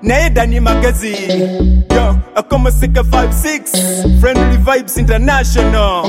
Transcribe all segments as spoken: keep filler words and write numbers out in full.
naye Dani magezi. Yo, akoma sika five six, Friendly Vibes International.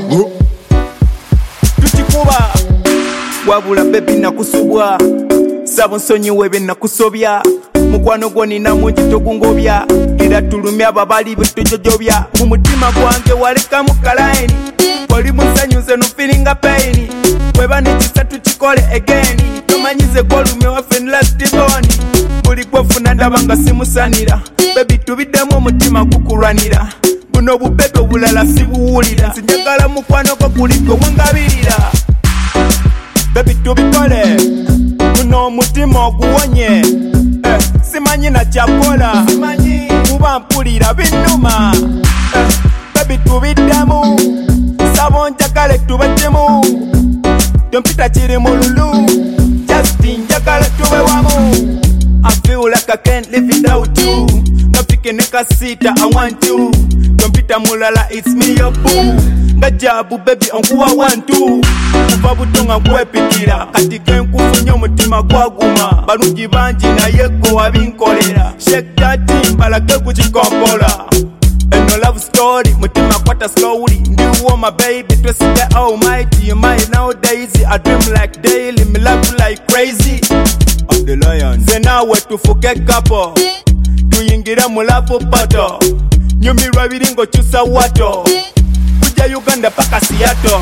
Tuchikuba wabula baby nakusubwa, sabo nsonyiwe bye nakusobya, mukwano gwo nina mungi togungobya, era tulumya ababali bitujojobya, mu mutima gwange walekamu kalaini, oli musanyuze no feeling a pain, weba nikisa tukikole again, tomanyize golumye waffe last born, buli kwefuna ndaba nga simusanira, baby tubiddemu omutima gukulwanira, buno bubebe obulala sibuwulira, nsinjagala mukwano gwo kuliko wangabirira, baby tubikole kuno omutima oguwonye, eh, simanyi na kyakola kuba mpulira binnuma, eh, baby tubiddemu sabo njagala tubaddemu, tompita kiri mu lulu, just njagala tube wamu. I feel like I can't live without you, nafike nekasita I want you, tompita mulala it's me your boo, ngajabu baby onkuwa wantu, kuva butonga kwepikira, kati kenkufunye omutima gwaguma, balungi bangi naye gwe wabinkolera, shake that thing balage kukikompola, eno love story mutima kwata slowly, ndiwo my baby twist the almighty, you mind nowadays I dream like daily, me love like crazy, I'm the lion, say now we tufuke couple, tuyingira mu love battle, nyumirwa biringo chusa wato, kuja Uganda paka Seattle,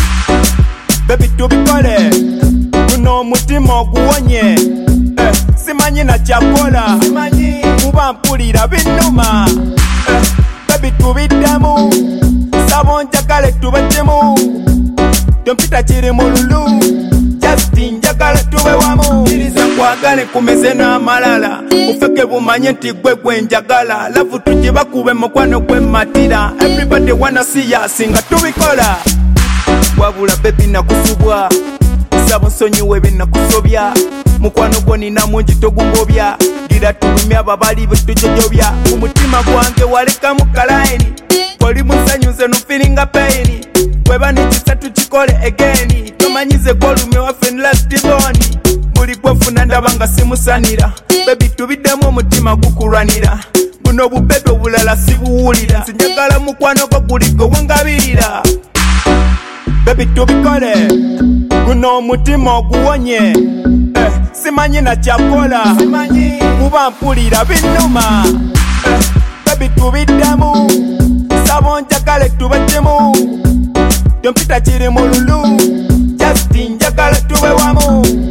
baby tubikole kuno omutima oguwonye, eh, simanyi na kyakola kuba mpulira binnuma, eh, baby tubiddemu sabo njagala tubaddemu, tompita kiri mu lulu, just njagala tube wamu, kkiriza nkwagale kumeze n'amalala, mufeke bumanye nti gwe gwe njagala, lavu tugibakube mukwano gwemmatira, everybody wanna see us nga tubikola, wabula baby nakusubwa, sabo nsonyiwe bye nakusobya, mukwano gwo nina mungi togungobya, gira tulumya ababali bitujojobya, mu mutima gwange walekamu kalaini, oli musanyuze no feeling a pain, weba nikisa tukikole again, tomanyize golumye waffe last born, buli kwefuna ndaba nga simusanira, baby tubiddemu omutima gukulwanira, buno bubebe obulala sibuwulira, nsinjagala mukwano gwo guliko wangabirira, baby tubikole kuno omutima oguwonye, eh, simanyi na kyakola kuba mpulira binnuma, eh, baby tubiddemu sabo njagala tubaddemu, tompita kiri mu lulu, just njagala tube wamu.